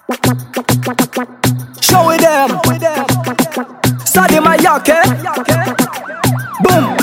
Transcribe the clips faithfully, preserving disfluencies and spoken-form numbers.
Show it them. Study my yake. Boom.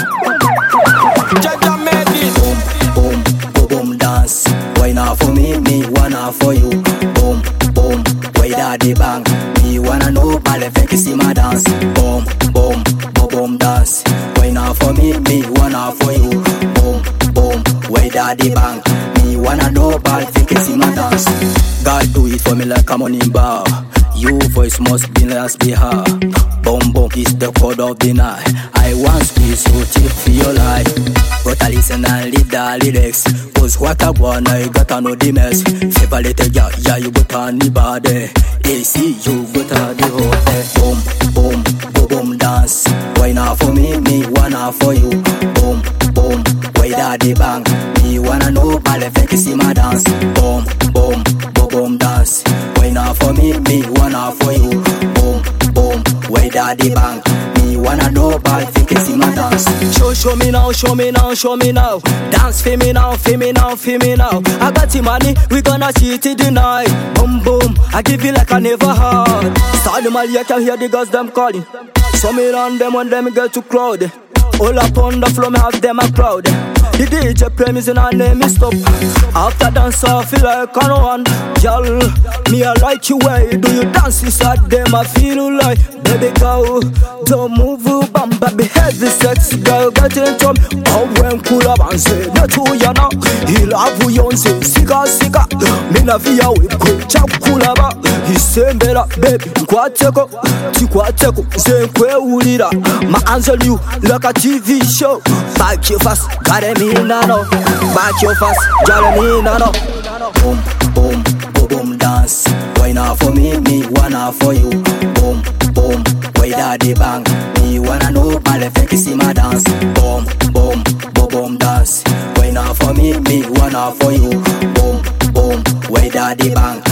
Jaja made it. Boom, boom, boom, dance. Why not for me? Me wanna for you. Boom, boom, why daddy bang? Me wanna know, but if you see my dance. Boom, boom, boom, boom, dance. Why not for me? Me wanna for you. Boom, boom, why daddy bang? Me wanna know, but if you see my dance. God do it for me like I'm on in bar. You voice must be last be her. Boom boom is the code of the night. I want squeeze you tip for your life. But I listen and leave the lyrics. Cause what I want I gotta know the mess. Favor little yeah, yeah you got on the body. They see you got on the hotel. Boom, boom, boom, boom dance. Why not for me, me wanna for you. Boom, boom, why daddy bang? Me wanna know, but if you see my dance. Boom, boom, boom, boom dance. Why not for me, me wanna for you. Boom, boom, why daddy bang? Me wanna know, but if you see my dance. Show, show me now, show me now, show me now. Dance for me now, for me now, for me now. I got the money, we gonna see it tonight. Boom, boom, I give you like I never had. Start the Mali, I can hear the girls them calling. So me run them when them get too crowded. All up on the floor, me have them a crowd. The D J play music and name me stop. After dance I feel like I know one. Girl, me I like you way. Do you dance inside them? I feel like baby girl, don't move, bam, baby heavy sexy girl, get into me. Oh when cool up and say no to you now. He love you and say sika sika. Me na via we go chap cool up. He say better baby, kwa teko, ti kwa teko. Say kwe ulira, my answer you like a T V show. Back you fast, got me no. Back you fast, got me no. Boom, boom, boom, boom dance. Why not for me, me wanna for you. Boom, boom, why daddy bang? Me wanna know, but if you see my dance. Boom, boom, boom, boom dance. Why not for me, me wanna for you. Boom, boom, why daddy bang?